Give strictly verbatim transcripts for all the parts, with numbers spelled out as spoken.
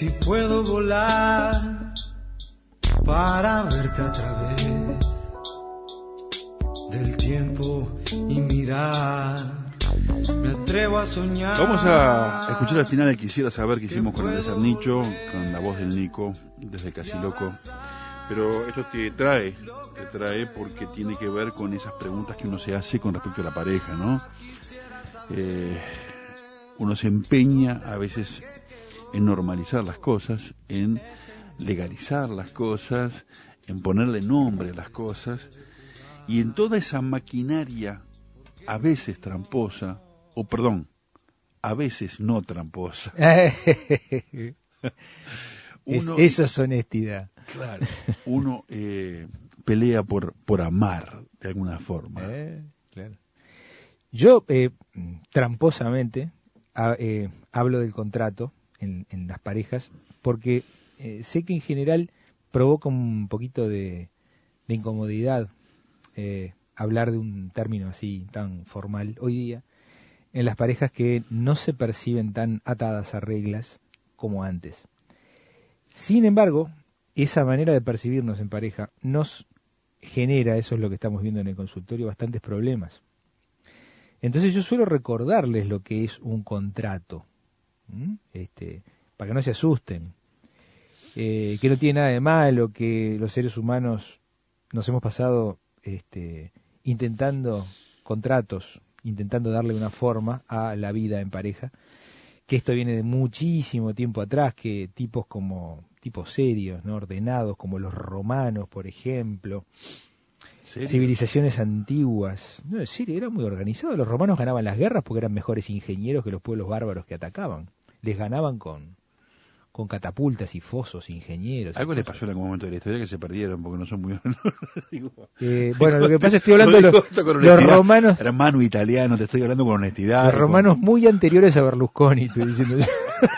Si puedo volar para verte a través del tiempo y mirar, me atrevo a soñar. Vamos a escuchar al final el Quisiera Saber que hicimos con el Nicho, con la voz del Nico, desde Casi Loco. Pero esto te trae, te trae porque tiene que ver con esas preguntas que uno se hace con respecto a la pareja, ¿no? Eh, uno se empeña a veces en normalizar las cosas, en legalizar las cosas, en ponerle nombre a las cosas, y en toda esa maquinaria, a veces tramposa, o perdón, a veces no tramposa. Uno, es, eso es honestidad. Claro, uno eh, pelea por, por amar de alguna forma. Eh, claro. Yo, eh, tramposamente, a, eh, hablo del contrato en, en las parejas, porque eh, sé que en general provoca un poquito de, de incomodidad eh, hablar de un término así tan formal hoy día en las parejas que no se perciben tan atadas a reglas como antes. Sin embargo, esa manera de percibirnos en pareja nos genera, eso es lo que estamos viendo en el consultorio, bastantes problemas. Entonces yo suelo recordarles lo que es un contrato, ¿Mm? este, para que no se asusten, eh, que no tiene nada de malo, que los seres humanos nos hemos pasado este, intentando contratos, intentando darle una forma a la vida en pareja, que esto viene de muchísimo tiempo atrás, que tipos como tipos serios, ¿no? Ordenados, como los romanos, por ejemplo, ¿Serio? Civilizaciones antiguas, no, en serio, era muy organizado. Los romanos ganaban las guerras porque eran mejores ingenieros que los pueblos bárbaros que atacaban. Les ganaban con con catapultas y fosos, ingenieros. Algo les pasó en algún momento de la historia que se perdieron porque no son muy... digo, eh, bueno, lo que pasa es que estoy hablando de los, los romanos... Hermano italiano, te estoy hablando con honestidad. Los romanos con... muy anteriores a Berlusconi, estoy diciendo yo.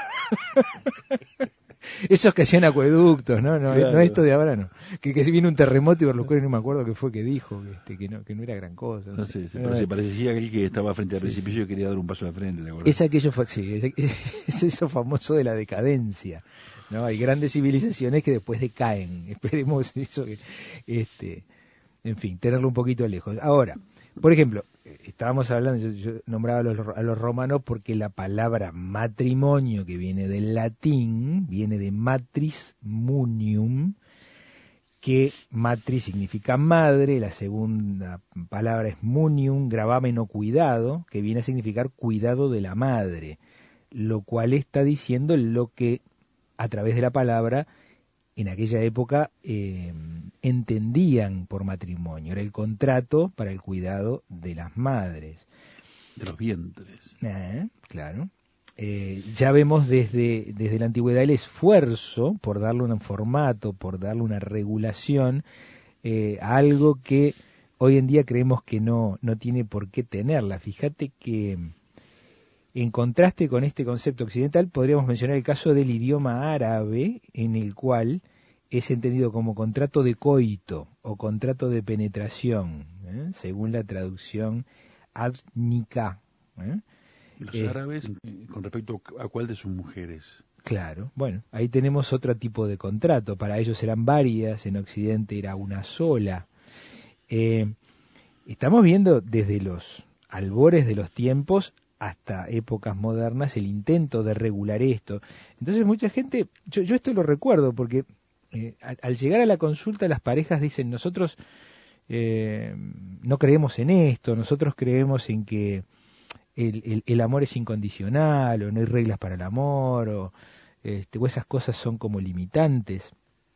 Esos que hacían acueductos, ¿no? No, claro. No esto de ahora, no. Que, que si viene un terremoto y Berlusconi no me acuerdo qué fue que dijo, que, este, que, no, que no era gran cosa. No, no sé, sé, pero no, se parecía a aquel que estaba frente al sí, precipicio sí. y quería dar un paso al frente, ¿de acuerdo? Es aquello, sí, es, es eso famoso de la decadencia, ¿no? Hay grandes civilizaciones que después decaen. Esperemos eso, que, este, en fin, tenerlo un poquito lejos. Ahora, por ejemplo, estábamos hablando, yo, yo nombraba a los, a los romanos porque la palabra matrimonio, que viene del latín, viene de matris munium, que matris significa madre, la segunda palabra es munium, gravamen o cuidado, que viene a significar cuidado de la madre, lo cual está diciendo lo que a través de la palabra en aquella época eh, entendían por matrimonio. Era el contrato para el cuidado de las madres. De los vientres. Eh, claro. Eh, ya vemos desde, desde la antigüedad el esfuerzo por darle un formato, por darle una regulación eh, a algo que hoy en día creemos que no, no tiene por qué tenerla. Fíjate que en contraste con este concepto occidental, podríamos mencionar el caso del idioma árabe, en el cual es entendido como contrato de coito o contrato de penetración, ¿eh? según la traducción ad nikah. ¿eh? Los eh, árabes, con respecto a cuál de sus mujeres. Claro, bueno, ahí tenemos otro tipo de contrato. Para ellos eran varias, en Occidente era una sola. Eh, estamos viendo desde los albores de los tiempos hasta épocas modernas el intento de regular esto. Entonces mucha gente, yo, yo esto lo recuerdo porque eh, al, al llegar a la consulta las parejas dicen, nosotros eh, no creemos en esto, nosotros creemos en que el, el, el amor es incondicional, o no hay reglas para el amor, o, este, o esas cosas son como limitantes.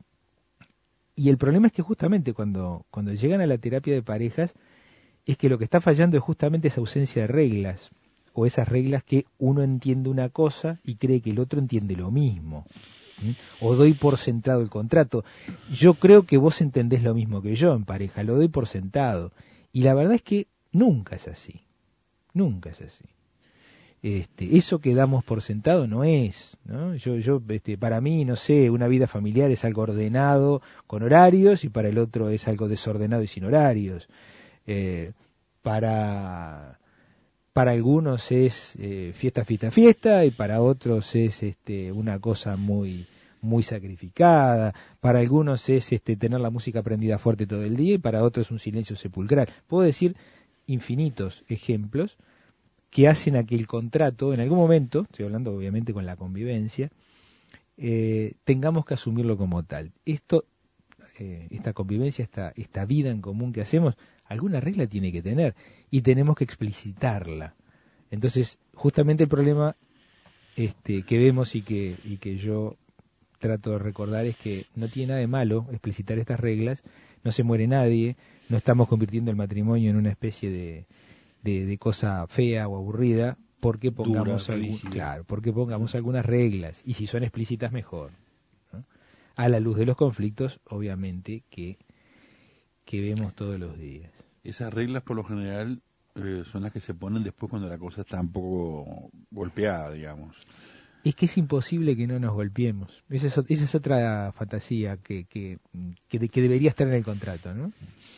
Y el problema es que justamente cuando, cuando llegan a la terapia de parejas, es que lo que está fallando es justamente esa ausencia de reglas, o esas reglas que uno entiende una cosa y cree que el otro entiende lo mismo. ¿Mm? O doy por sentado el contrato. Yo creo que vos entendés lo mismo que yo en pareja, lo doy por sentado. Y la verdad es que nunca es así. Nunca es así. Este, eso que damos por sentado no es, ¿no? Yo, yo, este, para mí, no sé, una vida familiar es algo ordenado con horarios y para el otro es algo desordenado y sin horarios. Eh, para para algunos es eh, fiesta, fiesta, fiesta, y para otros es este, una cosa muy muy sacrificada, para algunos es este, tener la música prendida fuerte todo el día, y para otros es un silencio sepulcral. Puedo decir infinitos ejemplos que hacen a que el contrato, en algún momento, estoy hablando obviamente con la convivencia, eh, tengamos que asumirlo como tal. Esto, eh, esta convivencia, esta, esta vida en común que hacemos, alguna regla tiene que tener, y tenemos que explicitarla. Entonces, justamente el problema este, que vemos y que, y que yo trato de recordar es que no tiene nada de malo explicitar estas reglas, no se muere nadie, no estamos convirtiendo el matrimonio en una especie de, de, de cosa fea o aburrida, porque pongamos, Dura, algún, claro, porque pongamos algunas reglas, y si son explícitas mejor, ¿no? A la luz de los conflictos, obviamente, que, que vemos todos los días. Esas reglas por lo general eh, son las que se ponen después cuando la cosa está un poco golpeada, digamos. Es que es imposible que no nos golpeemos. Esa es, esa es otra fantasía que, que, que, que debería estar en el contrato, ¿no?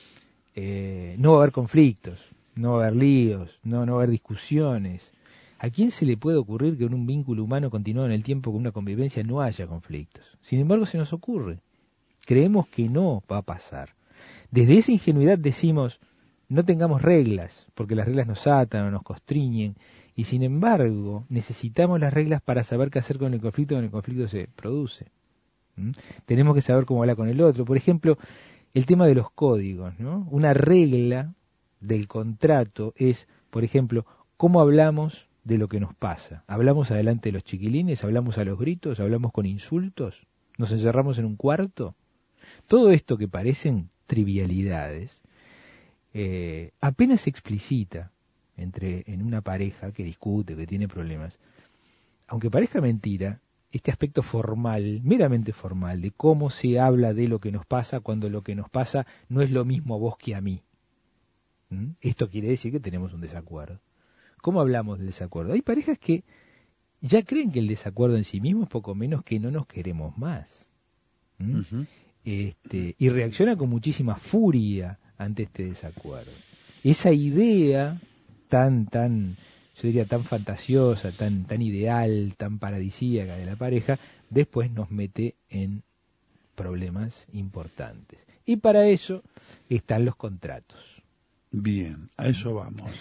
Eh, no va a haber conflictos, no va a haber líos, no, no va a haber discusiones. ¿A quién se le puede ocurrir que en un vínculo humano continuado en el tiempo con una convivencia no haya conflictos? Sin embargo, se nos ocurre. Creemos que no va a pasar. Desde esa ingenuidad decimos, no tengamos reglas, porque las reglas nos atan o nos constriñen, y sin embargo necesitamos las reglas para saber qué hacer con el conflicto cuando el conflicto se produce. ¿Mm? Tenemos que saber cómo hablar con el otro. Por ejemplo, el tema de los códigos, ¿no? Una regla del contrato es, por ejemplo, cómo hablamos de lo que nos pasa. ¿Hablamos adelante de los chiquilines? ¿Hablamos a los gritos? ¿Hablamos con insultos? ¿Nos encerramos en un cuarto? Todo esto que parecen trivialidades, eh, apenas se explicita entre en una pareja que discute, que tiene problemas, aunque parezca mentira, este aspecto formal, meramente formal, de cómo se habla de lo que nos pasa cuando lo que nos pasa no es lo mismo a vos que a mí. ¿Mm? Esto quiere decir que tenemos un desacuerdo. ¿Cómo hablamos del desacuerdo? Hay parejas que ya creen que el desacuerdo en sí mismo es poco menos que no nos queremos más. ¿Mm? Uh-huh. Este, y reaccionan con muchísima furia ante este desacuerdo. Esa idea tan, tan, yo diría tan fantasiosa, tan, tan ideal, tan paradisíaca de la pareja, después nos mete en problemas importantes. Y para eso están los contratos. Bien, a eso vamos.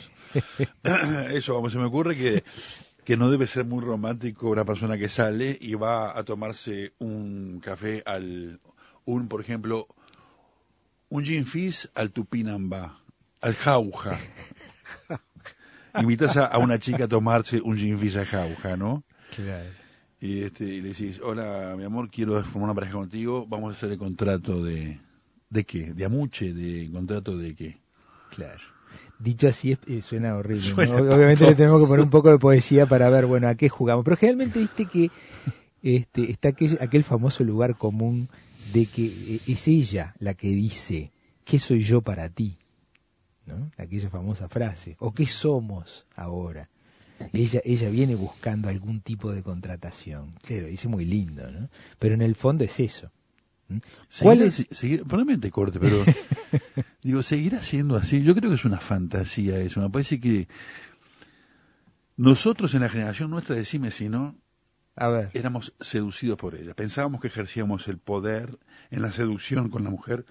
Eso vamos, se me ocurre que, que no debe ser muy romántico una persona que sale y va a tomarse un café al, un, por ejemplo, un gin fizz al Tupinambá, al Jauja. Invitas a, a una chica a tomarse un gin fizz a Jauja, ¿no? Claro. Y, este, y le decís, hola, mi amor, quiero formar una pareja contigo, vamos a hacer el contrato de... ¿De qué? ¿De amuche? ¿De contrato de qué? Claro. Dicho así, es, suena horrible, suena ¿no? Obviamente le tenemos que poner un poco de poesía para ver, bueno, a qué jugamos. Pero generalmente viste que este, está aquel, aquel famoso lugar común de que es ella la que dice, ¿qué soy yo para ti? ¿No? Aquella famosa frase, o ¿qué somos ahora? Ella, ella viene buscando algún tipo de contratación. Claro, dice muy lindo, ¿no? Pero en el fondo es eso. ¿Cuál es? Seguir, probablemente corte, pero digo, seguirá siendo así. Yo creo que es una fantasía eso. Me parece que nosotros en la generación nuestra, decime si no, a ver, éramos seducidos por ella. Pensábamos que ejercíamos el poder en la seducción con la mujer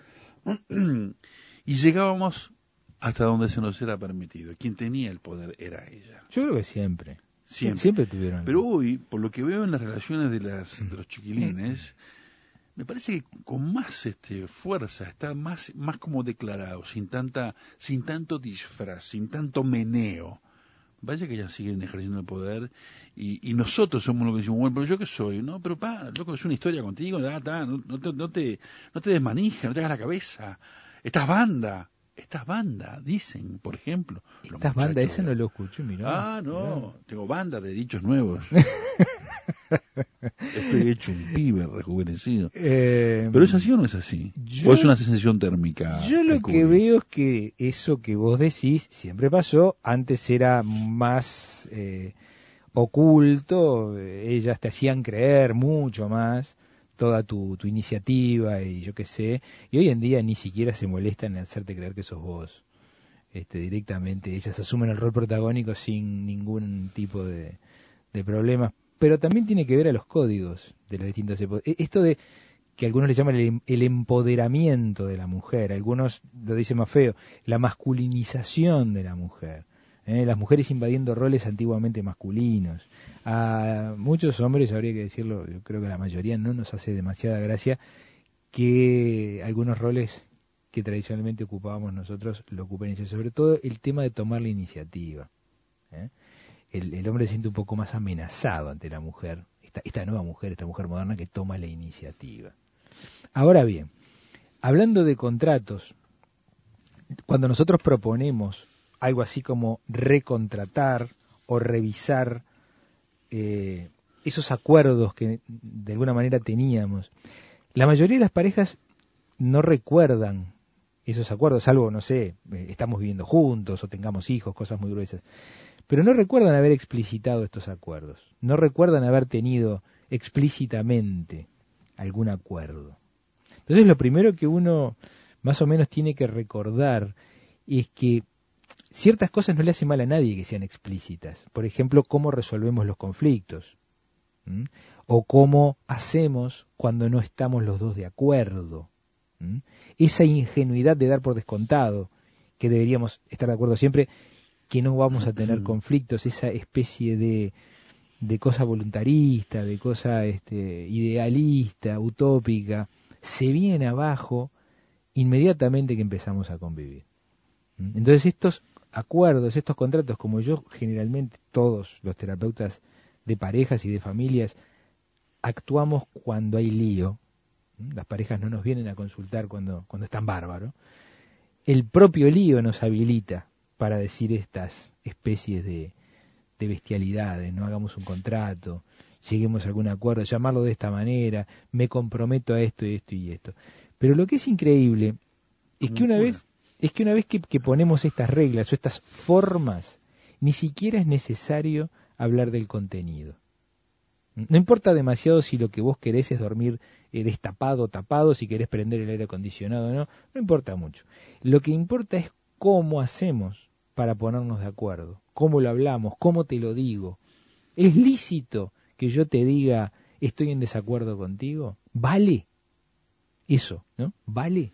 y llegábamos hasta donde se nos era permitido. Quien tenía el poder era ella. Yo creo que siempre. Siempre, siempre tuvieron. Pero hoy, por lo que veo en las relaciones de, las, de los chiquilines, me parece que con más este, fuerza, está más, más como declarado, sin tanta, sin tanto disfraz, sin tanto meneo. Vaya que ellas siguen ejerciendo el poder y, y nosotros somos los que decimos, bueno, pero yo qué soy, ¿no? Pero pa, loco, es una historia contigo, da, da, no, no, te, no, te, no te desmanijas, no te hagas la cabeza. Estás banda, estás banda, dicen, por ejemplo. Estás banda, ese no lo escucho, mirá. Ah, no, mirá. Tengo banda de dichos nuevos. Estoy hecho un pibe rejuvenecido. Eh, ¿Pero es así o no es así? Yo, ¿O es una sensación térmica? Yo lo que veo es que eso que vos decís siempre pasó. Antes era más eh, oculto. Ellas te hacían creer mucho más toda tu, tu iniciativa y yo qué sé. Y hoy en día ni siquiera se molestan en hacerte creer que sos vos. este, directamente ellas asumen el rol protagónico sin ningún tipo de, de problemas, pero también tiene que ver a los códigos de las distintas épocas. Esto de que algunos le llaman el, el empoderamiento de la mujer, algunos lo dicen más feo, la masculinización de la mujer, ¿eh? Las mujeres invadiendo roles antiguamente masculinos. A muchos hombres, habría que decirlo, yo creo que a la mayoría no nos hace demasiada gracia que algunos roles que tradicionalmente ocupábamos nosotros lo ocupen ellos, sobre todo el tema de tomar la iniciativa, ¿eh? el, el hombre se siente un poco más amenazado ante la mujer, esta, esta nueva mujer, esta mujer moderna que toma la iniciativa. Ahora bien, hablando de contratos, cuando nosotros proponemos algo así como recontratar o revisar eh, esos acuerdos que de alguna manera teníamos, la mayoría de las parejas no recuerdan esos acuerdos, salvo, no sé, estamos viviendo juntos o tengamos hijos, cosas muy gruesas, pero no recuerdan haber explicitado estos acuerdos, no recuerdan haber tenido explícitamente algún acuerdo. Entonces lo primero que uno más o menos tiene que recordar es que ciertas cosas no le hacen mal a nadie que sean explícitas. Por ejemplo, cómo resolvemos los conflictos, ¿Mm? o cómo hacemos cuando no estamos los dos de acuerdo. ¿Mm? Esa ingenuidad de dar por descontado, que deberíamos estar de acuerdo siempre, que no vamos a tener conflictos, esa especie de, de cosa voluntarista, de cosa este, idealista, utópica, se viene abajo inmediatamente que empezamos a convivir. ¿Mm? Entonces estos acuerdos, estos contratos, como yo generalmente todos los terapeutas de parejas y de familias actuamos cuando hay lío, las parejas no nos vienen a consultar cuando, cuando están bárbaros, el propio lío nos habilita para decir estas especies de, de bestialidades, no hagamos un contrato, lleguemos a algún acuerdo, llamarlo de esta manera, me comprometo a esto y esto y esto. Pero lo que es increíble es que una vez, es que una vez que, que ponemos estas reglas o estas formas, ni siquiera es necesario hablar del contenido. No importa demasiado si lo que vos querés es dormir eh, destapado o tapado, si querés prender el aire acondicionado o no, no importa mucho. Lo que importa es cómo hacemos para ponernos de acuerdo, cómo lo hablamos, cómo te lo digo. ¿Es lícito que yo te diga estoy en desacuerdo contigo? ¿Vale? Eso, ¿no? ¿Vale?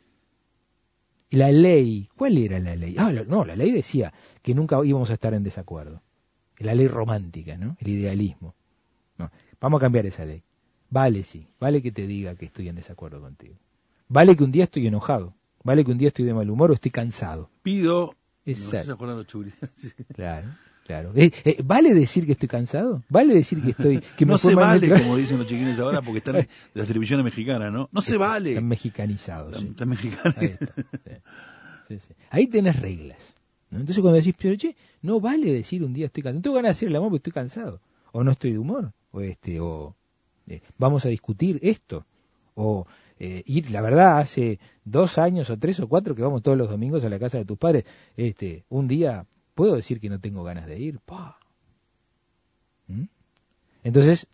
La ley, ¿cuál era la ley? Ah, no, la ley decía que nunca íbamos a estar en desacuerdo. La ley romántica, ¿no? El idealismo. No, vamos a cambiar esa ley. Vale, sí, vale que te diga que estoy en desacuerdo contigo. Vale que un día estoy enojado. Vale que un día estoy de mal humor o estoy cansado. Pido... Exacto. No los churis. Claro, claro. Eh, eh, ¿Vale decir que estoy cansado? ¿Vale decir que estoy... Que no me se vale, mal... como dicen los chiquines ahora, porque están de las televisiones mexicanas, ¿no? No se Están, vale. Están mexicanizados. Están, Sí. están mexicanos. Ahí está. Sí. Sí, sí. Ahí tenés reglas, ¿no? Entonces cuando decís, pero che, no vale decir un día estoy cansado. No tengo ganas de hacer el amor porque estoy cansado. O no estoy de humor. O este, o eh, vamos a discutir esto. O eh, ir, la verdad, hace dos años o tres o cuatro que vamos todos los domingos a la casa de tus padres. Este, un día, ¿puedo decir que no tengo ganas de ir? ¡Pah! ¿Mm? Entonces,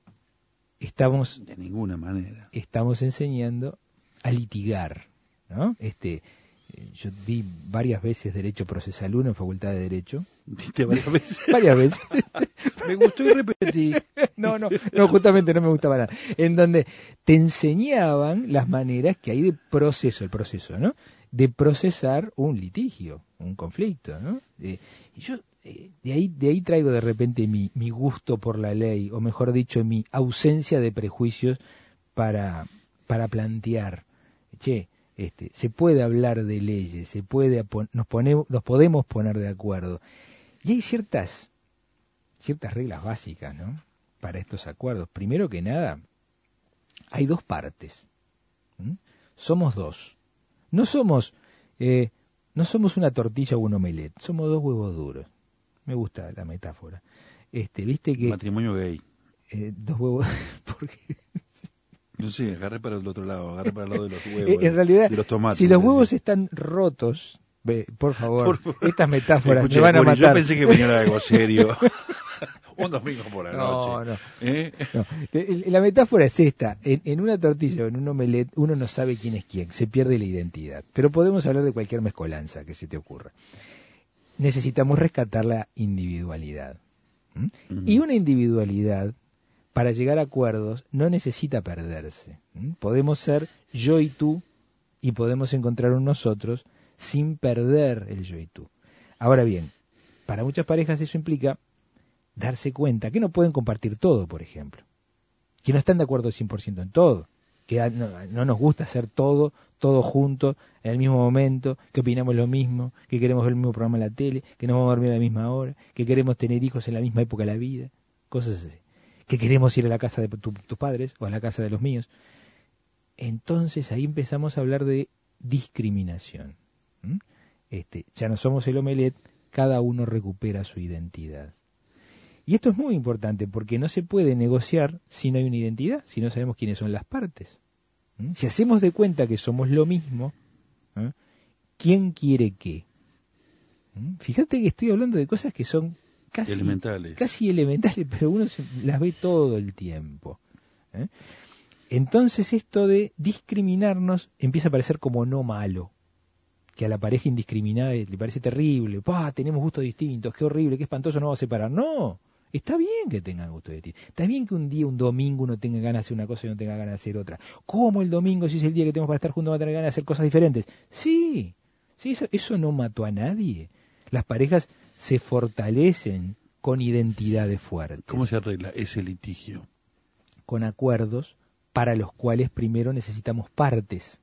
estamos... De ninguna manera. Estamos enseñando a litigar, ¿no? Este... Yo di varias veces Derecho Procesal uno en Facultad de Derecho. ¿Viste varias veces? Varias veces. Me gustó y repetí. No, no, no, justamente no me gustaba nada. En donde te enseñaban las maneras que hay de proceso, el proceso, ¿no? De procesar un litigio, un conflicto, ¿no? Eh, y yo eh, de ahí de ahí traigo de repente mi, mi gusto por la ley, o mejor dicho, mi ausencia de prejuicios para, para plantear, che, Este, se puede hablar de leyes, se puede nos ponemos, nos podemos poner de acuerdo. Y hay ciertas ciertas reglas básicas, ¿no? Para estos acuerdos. Primero que nada, hay dos partes. ¿Mm? Somos dos. No somos eh, no somos una tortilla o un omelette, somos dos huevos duros. Me gusta la metáfora. Este, ¿viste que matrimonio gay? Eh, dos huevos porque No sé, agarré para el otro lado, agarré para el lado de los huevos, en realidad, de los tomates. Si los huevos están rotos, ve, por, favor, por favor, estas metáforas Escuché, me van a bueno, matar. Yo pensé que venía algo serio. Un domingo por la no, noche. No, ¿Eh? no. La metáfora es esta. En, en una tortilla o en un omelette uno no sabe quién es quién, se pierde la identidad. Pero podemos hablar de cualquier mezcolanza que se te ocurra. necesitamos rescatar la individualidad. ¿Mm? Uh-huh. Y una individualidad, para llegar a acuerdos, no necesita perderse. ¿Mm? Podemos ser yo y tú, y podemos encontrar un nosotros sin perder el yo y tú. Ahora bien, para muchas parejas eso implica darse cuenta que no pueden compartir todo, por ejemplo. Que no están de acuerdo cien por ciento en todo. Que no, no nos gusta hacer todo, todo junto, en el mismo momento, que opinamos lo mismo, que queremos ver el mismo programa en la tele, que nos vamos a dormir a la misma hora, que queremos tener hijos en la misma época de la vida, cosas así. Que queremos ir a la casa de tu, tus padres o a la casa de los míos. Entonces ahí empezamos a hablar de discriminación. ¿Mm? Este, ya no somos el omelette, cada uno recupera su identidad. Y esto es muy importante porque no se puede negociar si no hay una identidad, si no sabemos quiénes son las partes. ¿Mm? Si hacemos de cuenta que somos lo mismo, ¿eh? ¿Quién quiere qué? ¿Mm? Fíjate que estoy hablando de cosas que son casi elementales, casi elementales, pero uno se, las ve todo el tiempo. ¿Eh? Entonces esto de discriminarnos empieza a parecer como no malo, que a la pareja indiscriminada le parece terrible, ¡pah! Tenemos gustos distintos, qué horrible, qué espantoso, no vamos a separar. No, está bien que tengan gustos distintos, está bien que un día, un domingo, uno tenga ganas de hacer una cosa y no tenga ganas de hacer otra. ¿Cómo el domingo, si es el día que tenemos para estar juntos, va a tener ganas de hacer cosas diferentes? Sí, sí, eso, eso no mató a nadie. Las parejas se fortalecen con identidades fuertes. ¿Cómo se arregla ese litigio? Con acuerdos para los cuales primero necesitamos partes,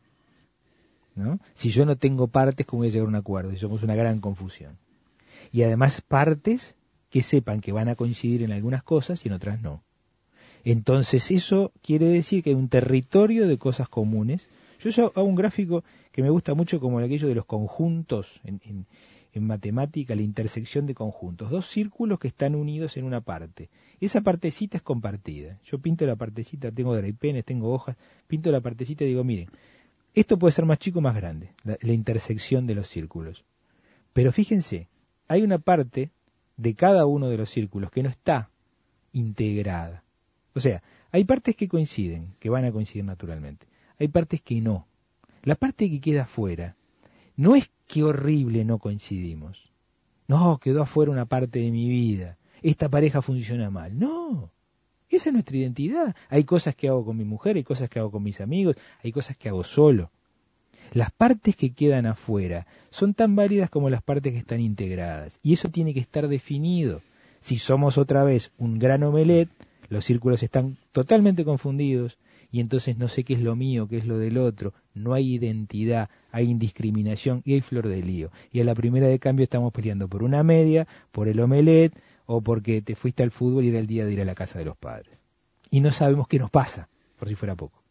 ¿no? Si yo no tengo partes, ¿cómo voy a llegar a un acuerdo? Y somos una gran confusión. Y además partes que sepan que van a coincidir en algunas cosas y en otras no. Entonces eso quiere decir que hay un territorio de cosas comunes. Yo hago un gráfico que me gusta mucho como aquello de los conjuntos en, en, en matemática, la intersección de conjuntos. Dos círculos que están unidos en una parte. Esa partecita es compartida. Yo pinto la partecita, tengo draipenes, tengo hojas, pinto la partecita y digo, miren, esto puede ser más chico o más grande, la, la intersección de los círculos. Pero fíjense, hay una parte de cada uno de los círculos que no está integrada. O sea, hay partes que coinciden, que van a coincidir naturalmente. Hay partes que no. La parte que queda afuera, no es que horrible no coincidimos. No, quedó afuera una parte de mi vida. Esta pareja funciona mal. No. Esa es nuestra identidad. Hay cosas que hago con mi mujer, hay cosas que hago con mis amigos, hay cosas que hago solo. Las partes que quedan afuera son tan válidas como las partes que están integradas. Y eso tiene que estar definido. Si somos otra vez un gran omelette, los círculos están totalmente confundidos y entonces no sé qué es lo mío, qué es lo del otro. No hay identidad, hay indiscriminación y hay flor de lío. Y a la primera de cambio estamos peleando por una media, por el omelette, o porque te fuiste al fútbol y era el día de ir a la casa de los padres. Y no sabemos qué nos pasa, por si fuera poco.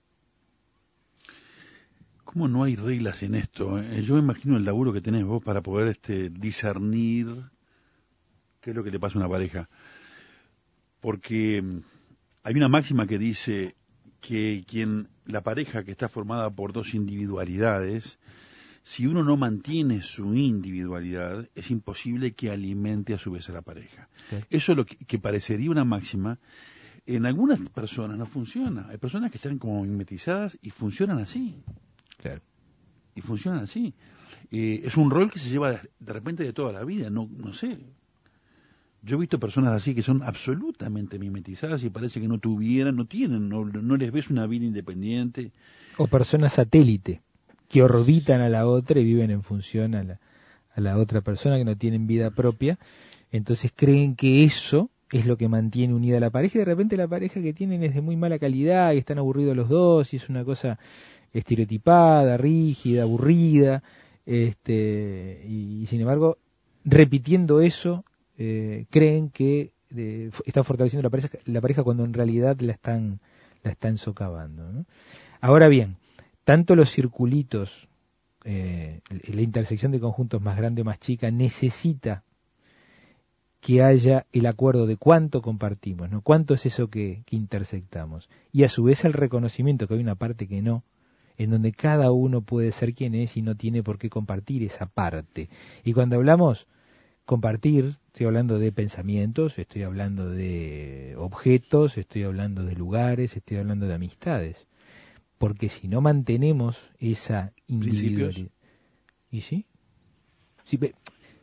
¿Cómo no hay reglas en esto? Eh, yo me imagino el laburo que tenés vos para poder este, discernir qué es lo que le pasa a una pareja. Porque hay una máxima que dice que quien la pareja que está formada por dos individualidades, si uno no mantiene su individualidad, es imposible que alimente a su vez a la pareja. Sí. Eso es lo que, que parecería una máxima. En algunas personas no funciona. Hay personas que están como mimetizadas y funcionan así. Claro. Y funcionan así. Eh, es un rol que se lleva de, de repente de toda la vida. No, no sé. Yo he visto personas así que son absolutamente mimetizadas y parece que no tuvieran, no tienen, no, no les ves una vida independiente. O personas satélite, que orbitan a la otra y viven en función a la, a la otra persona, que no tienen vida propia, entonces creen que eso es lo que mantiene unida a la pareja, y de repente la pareja que tienen es de muy mala calidad, y están aburridos los dos, y es una cosa estereotipada, rígida, aburrida, este, y, y sin embargo, repitiendo eso, eh, creen que eh, están fortaleciendo la pareja, la pareja cuando en realidad la están, la están socavando, ¿no? Ahora bien, tanto los circulitos, eh, la intersección de conjuntos más grande o más chica, necesita que haya el acuerdo de cuánto compartimos, ¿no? Cuánto es eso que, que intersectamos. Y a su vez el reconocimiento que hay una parte que no, en donde cada uno puede ser quien es y no tiene por qué compartir esa parte. Y cuando hablamos compartir, estoy hablando de pensamientos, estoy hablando de objetos, estoy hablando de lugares, estoy hablando de amistades. Porque si no mantenemos esa individualidad... ¿Y sí? sí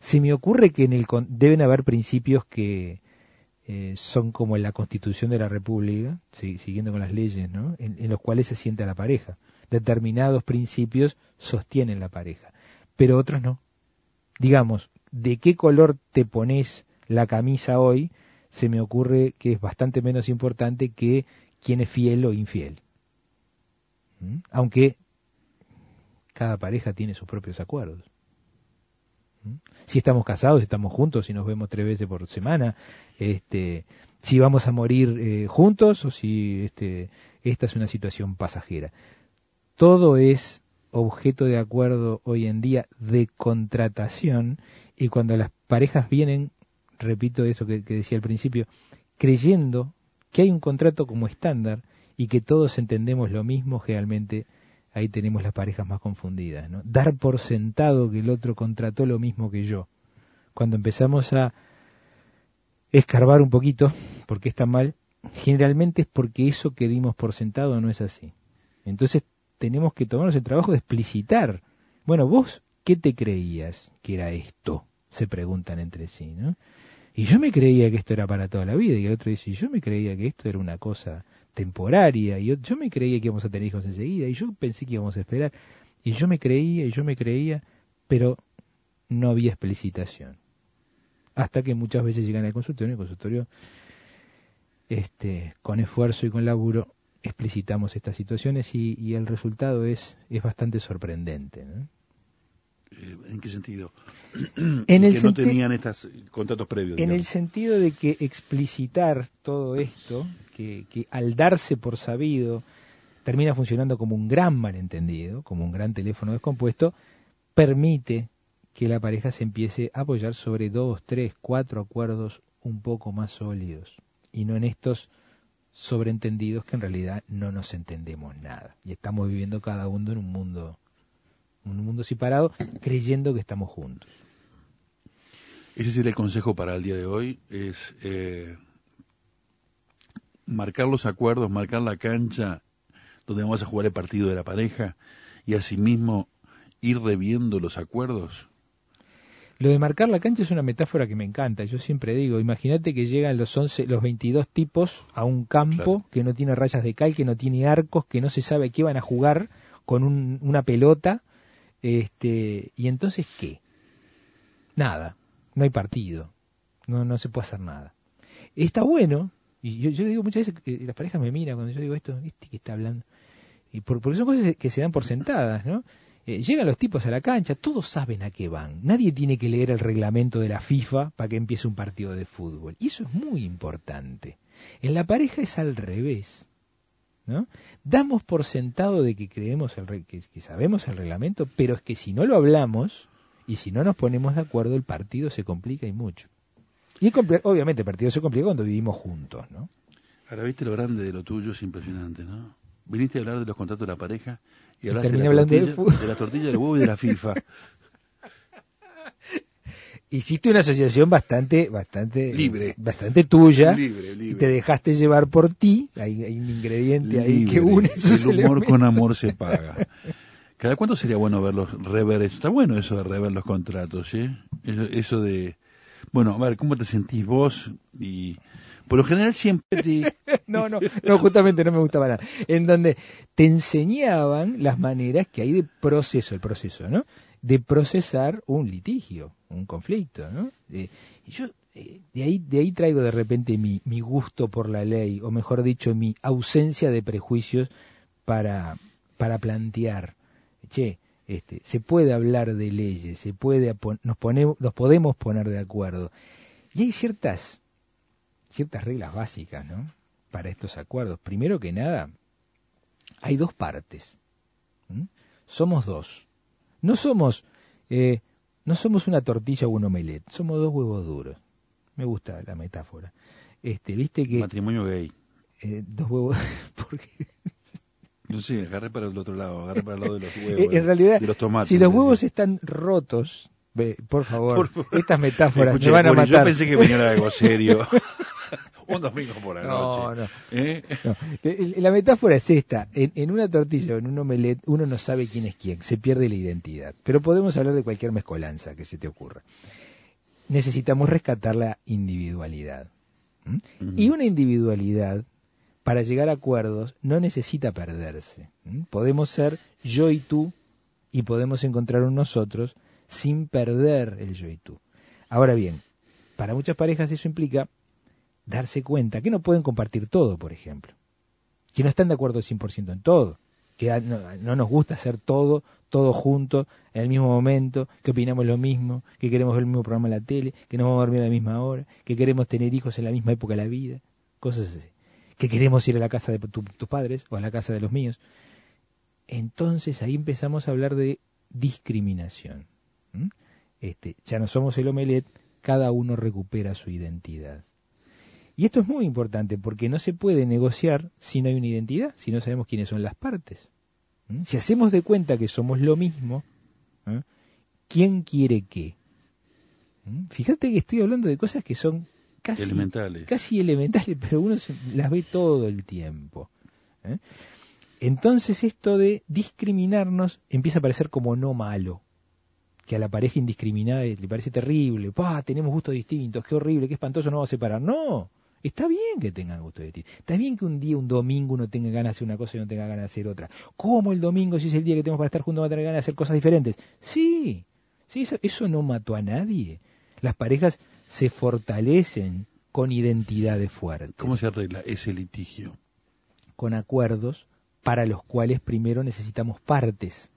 Se me ocurre que en el deben haber principios que eh, son como en la Constitución de la República, sí, siguiendo con las leyes, ¿no? En, en los cuales se sienta la pareja. Determinados principios sostienen la pareja, pero otros no. Digamos, ¿de qué color te pones la camisa hoy? Se me ocurre que es bastante menos importante que quién es fiel o infiel. ¿Mm? Aunque cada pareja tiene sus propios acuerdos. Si estamos casados, si estamos juntos, si nos vemos tres veces por semana, este, si vamos a morir eh, juntos o si este, esta es una situación pasajera. Todo es objeto de acuerdo hoy en día de contratación, y cuando las parejas vienen, repito eso que, que decía al principio, creyendo que hay un contrato como estándar y que todos entendemos lo mismo, generalmente ahí tenemos las parejas más confundidas, ¿no? Dar por sentado que el otro contrató lo mismo que yo. Cuando empezamos a escarbar un poquito, porque está mal, generalmente es porque eso que dimos por sentado no es así. Entonces tenemos que tomarnos el trabajo de explicitar. Bueno, ¿vos qué te creías que era esto? Se preguntan entre sí, ¿no? Y yo me creía que esto era para toda la vida, y el otro dice, y yo me creía que esto era una cosa temporaria, y yo, yo me creía que íbamos a tener hijos enseguida, y yo pensé que íbamos a esperar, y yo me creía, y yo me creía, pero no había explicitación. Hasta que muchas veces llegan al consultorio, y el consultorio, este, con esfuerzo y con laburo, explicitamos estas situaciones, y, y el resultado es, es bastante sorprendente, ¿no? ¿En qué sentido? En el que no tenían estos contratos previos. En digamos. el sentido de que explicitar todo esto, que, que al darse por sabido termina funcionando como un gran malentendido, como un gran teléfono descompuesto, permite que la pareja se empiece a apoyar sobre dos, tres, cuatro acuerdos un poco más sólidos, y no en estos sobreentendidos que en realidad no nos entendemos nada, y estamos viviendo cada uno en un mundo un mundo separado, creyendo que estamos juntos. Ese sería el consejo para el día de hoy, es eh, marcar los acuerdos, marcar la cancha donde vamos a jugar el partido de la pareja, y asimismo ir reviendo los acuerdos. Lo de marcar la cancha es una metáfora que me encanta. Yo siempre digo, imagínate que llegan los once, los veintidós tipos a un campo, claro, que no tiene rayas de cal, que no tiene arcos, que no se sabe qué van a jugar con un, una pelota. Este, y entonces, ¿qué? Nada, no hay partido, no, no se puede hacer nada. Está bueno, y yo, yo digo muchas veces, eh, las parejas me miran cuando yo digo esto, este que está hablando, y por, porque son cosas que se dan por sentadas, ¿no? Eh, llegan los tipos a la cancha, todos saben a qué van, nadie tiene que leer el reglamento de la FIFA para que empiece un partido de fútbol, y eso es muy importante. En la pareja es al revés, ¿no? Damos por sentado de que creemos el re que, que sabemos el reglamento, pero es que si no lo hablamos y si no nos ponemos de acuerdo, el partido se complica y mucho. Y obviamente el partido se complica cuando vivimos juntos, ¿no? Ahora, viste lo grande de lo tuyo, es impresionante, ¿no? Viniste a hablar de los contratos de la pareja y, y hablaste de la, tortilla, de, de la tortilla del huevo y de la FIFA. Hiciste una asociación bastante, bastante, libre, bastante tuya, libre, libre. Y te dejaste llevar por ti. Hay, hay un ingrediente libre, ahí que une esos el humor elementos. Con amor se paga. ¿Cada cuánto sería bueno verlos rever? Está bueno eso de rever los contratos, ¿sí? Eso, eso de, bueno, a ver, ¿cómo te sentís vos? Y por lo general siempre te... no, no, no, justamente no me gustaba nada. En donde te enseñaban las maneras que hay de proceso, el proceso, ¿no? De procesar un litigio, un conflicto, ¿no? Eh, y yo eh, de ahí de ahí traigo de repente mi, mi gusto por la ley, o mejor dicho, mi ausencia de prejuicios para, para plantear, che, este, se puede hablar de leyes, se puede nos ponemos, nos podemos poner de acuerdo. Y hay ciertas ciertas reglas básicas, ¿no? Para estos acuerdos. Primero que nada, hay dos partes. ¿Mm? Somos dos. No somos eh, no somos una tortilla o un omelette, somos dos huevos duros. Me gusta la metáfora. Este, viste que matrimonio gay. Eh, dos huevos, porque no sé, agarré para el otro lado, agarré para el lado de los huevos. Eh, en realidad, de los tomates, si los ¿sí? huevos están rotos, ve, por favor, por favor, estas metáforas Escuché, me van a bueno, matar. Yo pensé que venía algo serio. Un domingo por la no, noche. No, ¿Eh? no. La metáfora es esta. En, en una tortilla o en un omelette uno no sabe quién es quién. Se pierde la identidad. Pero podemos hablar de cualquier mezcolanza que se te ocurra. necesitamos rescatar la individualidad. ¿Mm? Uh-huh. Y una individualidad, para llegar a acuerdos, no necesita perderse. ¿Mm? Podemos ser yo y tú, y podemos encontrar un nosotros sin perder el yo y tú. Ahora bien, para muchas parejas eso implica darse cuenta que no pueden compartir todo, por ejemplo. Que no están de acuerdo cien por ciento en todo. Que no, no nos gusta hacer todo, todo junto, en el mismo momento, que opinamos lo mismo, que queremos ver el mismo programa en la tele, que nos vamos a dormir a la misma hora, que queremos tener hijos en la misma época de la vida, cosas así. Que queremos ir a la casa de tu, tus padres o a la casa de los míos. Entonces ahí empezamos a hablar de discriminación. ¿Mm? Este, ya no somos el omelette, cada uno recupera su identidad. Y esto es muy importante porque no se puede negociar si no hay una identidad, si no sabemos quiénes son las partes. ¿Mm? Si hacemos de cuenta que somos lo mismo, ¿eh? ¿Quién quiere qué? ¿Mm? Fíjate que estoy hablando de cosas que son casi elementales, casi elementales, pero uno se, las ve todo el tiempo. ¿Eh? Entonces esto de discriminarnos empieza a parecer como no malo. Que a la pareja indiscriminada le parece terrible. ¡Pah! Tenemos gustos distintos, qué horrible, qué espantoso, no va a separar. No, está bien que tengan gustos distintos. Está bien que un día, un domingo, uno tenga ganas de hacer una cosa y no tenga ganas de hacer otra. ¿Cómo el domingo, si es el día que tenemos para estar juntos, va a tener ganas de hacer cosas diferentes? Sí, sí, eso, eso no mató a nadie. Las parejas se fortalecen con identidades fuertes. ¿Cómo se arregla ese litigio? Con acuerdos para los cuales primero necesitamos partes.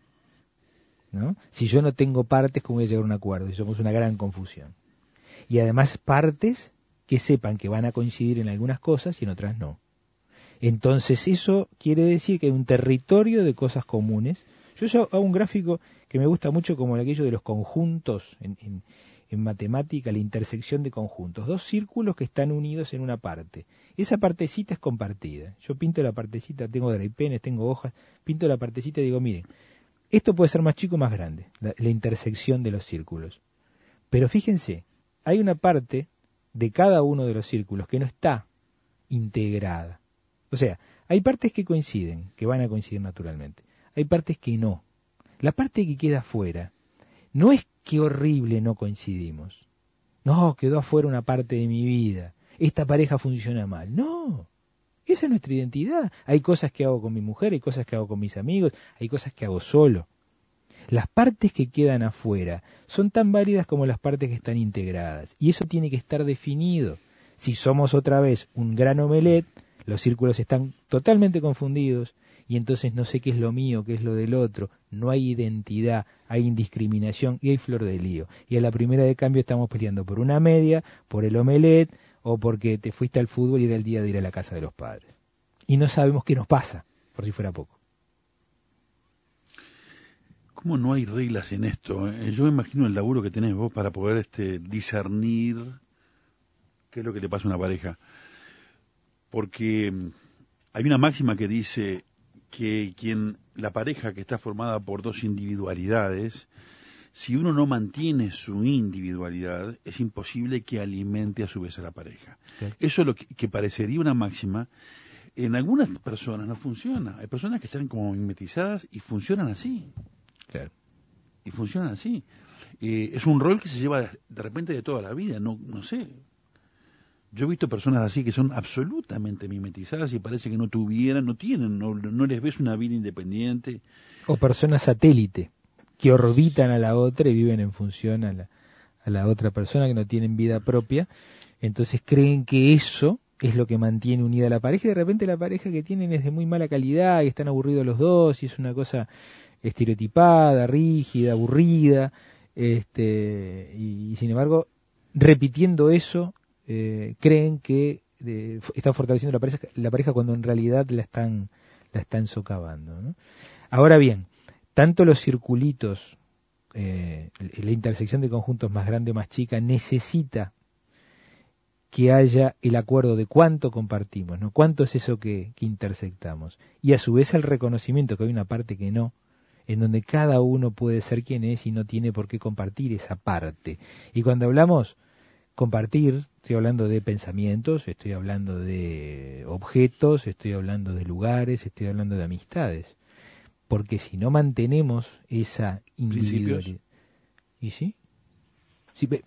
¿No? Si yo no tengo partes, ¿cómo voy a llegar a un acuerdo? Y somos una gran confusión. Y además partes que sepan que van a coincidir en algunas cosas y en otras no. Entonces eso quiere decir que hay un territorio de cosas comunes. Yo, yo hago un gráfico que me gusta mucho como aquello de los conjuntos en, en, en matemática, la intersección de conjuntos. Dos círculos que están unidos en una parte. Esa partecita es compartida. Yo pinto la partecita, tengo draipenes, tengo hojas, pinto la partecita y digo, miren, esto puede ser más chico o más grande, la, la intersección de los círculos. Pero fíjense, hay una parte de cada uno de los círculos que no está integrada. O sea, hay partes que coinciden, que van a coincidir naturalmente. Hay partes que no. La parte que queda afuera, no es que horrible no coincidimos. No, quedó afuera una parte de mi vida. Esta pareja funciona mal. No. Esa es nuestra identidad. Hay cosas que hago con mi mujer, hay cosas que hago con mis amigos, hay cosas que hago solo. Las partes que quedan afuera son tan válidas como las partes que están integradas. Y eso tiene que estar definido. Si somos otra vez un gran omelette, los círculos están totalmente confundidos y entonces no sé qué es lo mío, qué es lo del otro. No hay identidad, hay indiscriminación y hay flor de lío. Y a la primera de cambio estamos peleando por una media, por el omelette, o porque te fuiste al fútbol y era el día de ir a la casa de los padres. Y no sabemos qué nos pasa, por si fuera poco. ¿Cómo no hay reglas en esto? Eh, yo me imagino el laburo que tenés vos para poder este, discernir qué es lo que le pasa a una pareja. Porque hay una máxima que dice que quien la pareja que está formada por dos individualidades, si uno no mantiene su individualidad, es imposible que alimente a su vez a la pareja. Okay. Eso es lo que, que parecería una máxima. En algunas personas no funciona. Hay personas que están como mimetizadas y funcionan así. Claro. Y funcionan así. Eh, es un rol que se lleva de repente de toda la vida. No, no sé. Yo he visto personas así que son absolutamente mimetizadas y parece que no tuvieran, no tienen, no, no les ves una vida independiente. O personas satélite, que orbitan a la otra y viven en función a la, a la otra persona, que no tienen vida propia. Entonces creen que eso es lo que mantiene unida a la pareja y de repente la pareja que tienen es de muy mala calidad y están aburridos los dos y es una cosa estereotipada, rígida, aburrida, este, y, y sin embargo, repitiendo eso, eh, creen que eh, están fortaleciendo la pareja, la pareja cuando en realidad la están, la están socavando, ¿no? Ahora bien, tanto los circulitos, eh, la intersección de conjuntos más grande o más chica, necesita que haya el acuerdo de cuánto compartimos, ¿no? Cuánto es eso que, que intersectamos. Y a su vez el reconocimiento que hay una parte que no, en donde cada uno puede ser quien es y no tiene por qué compartir esa parte. Y cuando hablamos compartir, estoy hablando de pensamientos, estoy hablando de objetos, estoy hablando de lugares, estoy hablando de amistades. Porque si no mantenemos esa individualidad... ¿Y sí? sí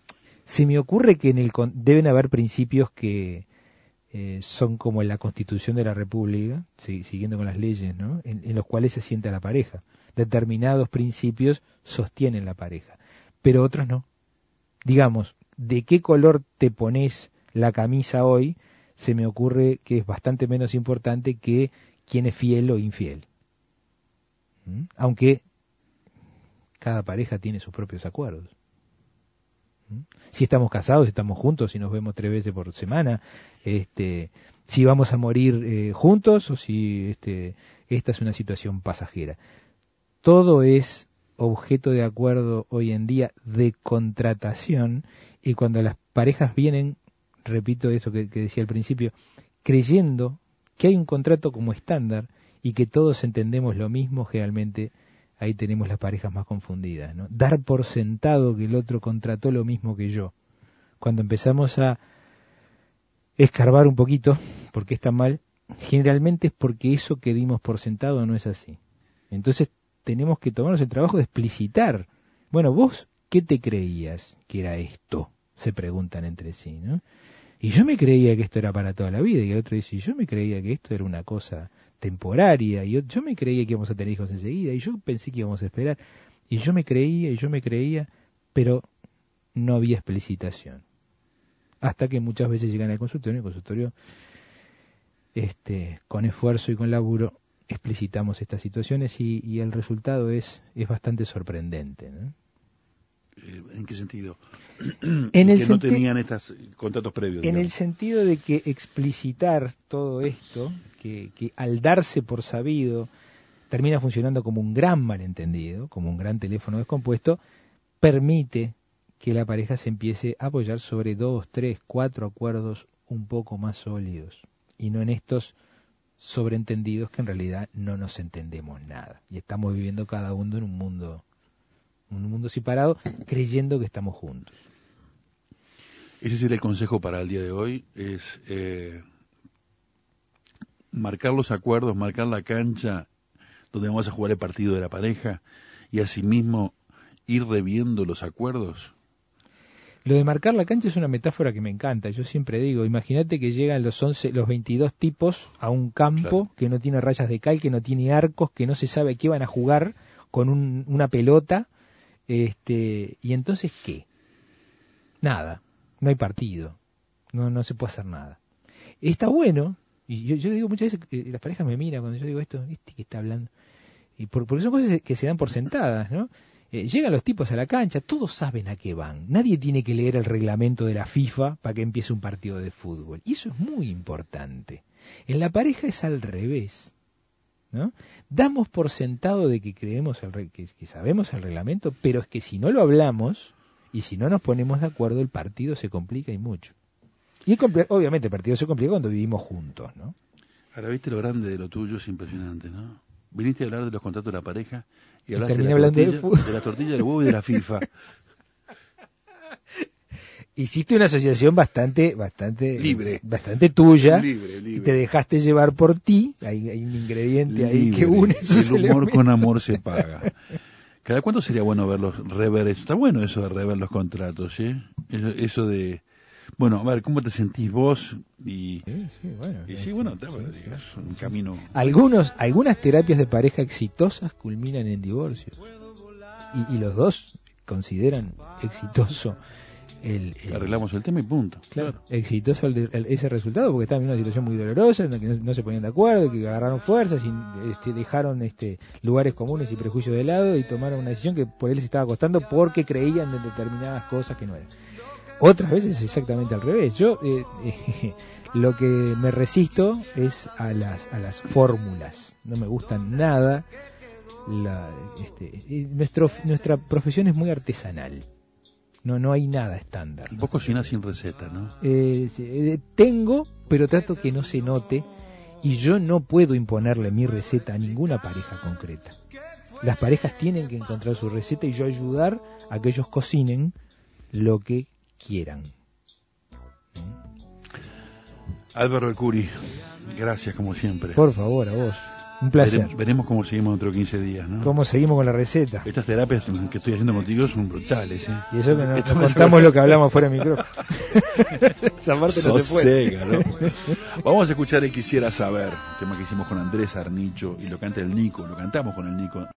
Se me ocurre que en el deben haber principios que eh, son como en la Constitución de la República, sí, siguiendo con las leyes, ¿no? En, en los cuales se sienta la pareja. Determinados principios sostienen la pareja, pero otros no. Digamos, ¿de qué color te pones la camisa hoy? Se me ocurre que es bastante menos importante que quién es fiel o infiel. ¿Mm? Aunque cada pareja tiene sus propios acuerdos. ¿Mm? Si estamos casados, si estamos juntos, si nos vemos tres veces por semana, este, si vamos a morir eh, juntos o si este, esta es una situación pasajera. Todo es objeto de acuerdo hoy en día de contratación, y cuando las parejas vienen, repito eso que, que decía al principio, creyendo que hay un contrato como estándar y que todos entendemos lo mismo, generalmente ahí tenemos las parejas más confundidas, ¿no? Dar por sentado que el otro contrató lo mismo que yo. Cuando empezamos a escarbar un poquito, porque está mal, generalmente es porque eso que dimos por sentado no es así. Entonces tenemos que tomarnos el trabajo de explicitar. Bueno, ¿vos qué te creías que era esto? Se preguntan entre sí, ¿no? Y yo me creía que esto era para toda la vida, y el otro dice, y yo me creía que esto era una cosa temporaria, y yo, yo me creía que íbamos a tener hijos enseguida, y yo pensé que íbamos a esperar, y yo me creía, y yo me creía, pero no había explicitación. Hasta que muchas veces llegan al consultorio, y el consultorio, este, con esfuerzo y con laburo, explicitamos estas situaciones, y, y el resultado es, es bastante sorprendente, ¿no? ¿En qué sentido? En el que no tenían estos contratos previos. En digamos. el sentido de que explicitar todo esto, que, que al darse por sabido termina funcionando como un gran malentendido, como un gran teléfono descompuesto, permite que la pareja se empiece a apoyar sobre dos, tres, cuatro acuerdos un poco más sólidos, y no en estos sobreentendidos que en realidad no nos entendemos nada, y estamos viviendo cada uno en un mundo un mundo separado, creyendo que estamos juntos. Ese sería el consejo para el día de hoy, es eh, marcar los acuerdos, marcar la cancha donde vamos a jugar el partido de la pareja, y asimismo ir reviendo los acuerdos. Lo de marcar la cancha es una metáfora que me encanta. Yo siempre digo, imagínate que llegan los once, los veintidós tipos a un campo, claro, que no tiene rayas de cal, que no tiene arcos, que no se sabe qué van a jugar con un, una pelota. Este, y entonces, ¿qué? Nada, no hay partido, no no se puede hacer nada. Está bueno, y yo, yo digo muchas veces, eh, las parejas me miran cuando yo digo esto, este que está hablando, y por, porque son cosas que se dan por sentadas, ¿no? Eh, llegan los tipos a la cancha, todos saben a qué van, nadie tiene que leer el reglamento de la FIFA para que empiece un partido de fútbol, y eso es muy importante. En la pareja es al revés, ¿no? Damos por sentado de que creemos el re que, que sabemos el reglamento, pero es que si no lo hablamos y si no nos ponemos de acuerdo, el partido se complica y mucho. Y obviamente el partido se complica cuando vivimos juntos, ¿no? Ahora, viste lo grande de lo tuyo, es impresionante, ¿no? Viniste a hablar de los contratos de la pareja y hablaste y de la, tortilla, de, de la tortilla del huevo y de la FIFA. Hiciste una asociación bastante, bastante libre, bastante tuya, libre, libre. Y te dejaste llevar por ti. Hay, hay un ingrediente libre, ahí que une esos el humor elementos. Con amor se paga. ¿Cada cuánto sería bueno verlos rever eso? Está bueno eso de rever los contratos, ¿eh? Eso, eso de, bueno, a ver, ¿cómo te sentís vos? Y sí, sí, bueno, y sí, sí, bueno, sí, te, sí, es sí, un sí, camino. Sí. Algunos, algunas terapias de pareja exitosas culminan en divorcios, y, y los dos consideran exitoso. El, el, arreglamos el tema y punto. Claro, claro. Exitoso el, el, ese resultado, porque estaban en una situación muy dolorosa, en la que no, no se ponían de acuerdo, que agarraron fuerzas y este, dejaron este, lugares comunes y prejuicios de lado y tomaron una decisión que por él les estaba costando porque creían en determinadas cosas que no eran. Otras veces es exactamente al revés. Yo eh, eh, lo que me resisto es a las a las fórmulas. No me gustan nada. La, este, nuestro, nuestra profesión es muy artesanal. No, no hay nada estándar. Vos cocinas sin receta, ¿no? Eh, eh, tengo, pero trato que no se note, y yo no puedo imponerle mi receta a ninguna pareja concreta. Las parejas tienen que encontrar su receta y yo ayudar a que ellos cocinen lo que quieran. Álvaro El Curi, gracias como siempre. Por favor, a vos. Un placer. Vere, veremos cómo seguimos dentro de quince días, ¿no? ¿Cómo seguimos con la receta? Estas terapias que estoy haciendo contigo son brutales, ¿eh? Y eso que no, no contamos lo que hablamos fuera de micrófono. Esa parte no se puede. Sosega, ¿no? Vamos a escuchar el Quisiera Saber, tema que hicimos con Andrés Arnicho y lo canta el Nico, lo cantamos con el Nico.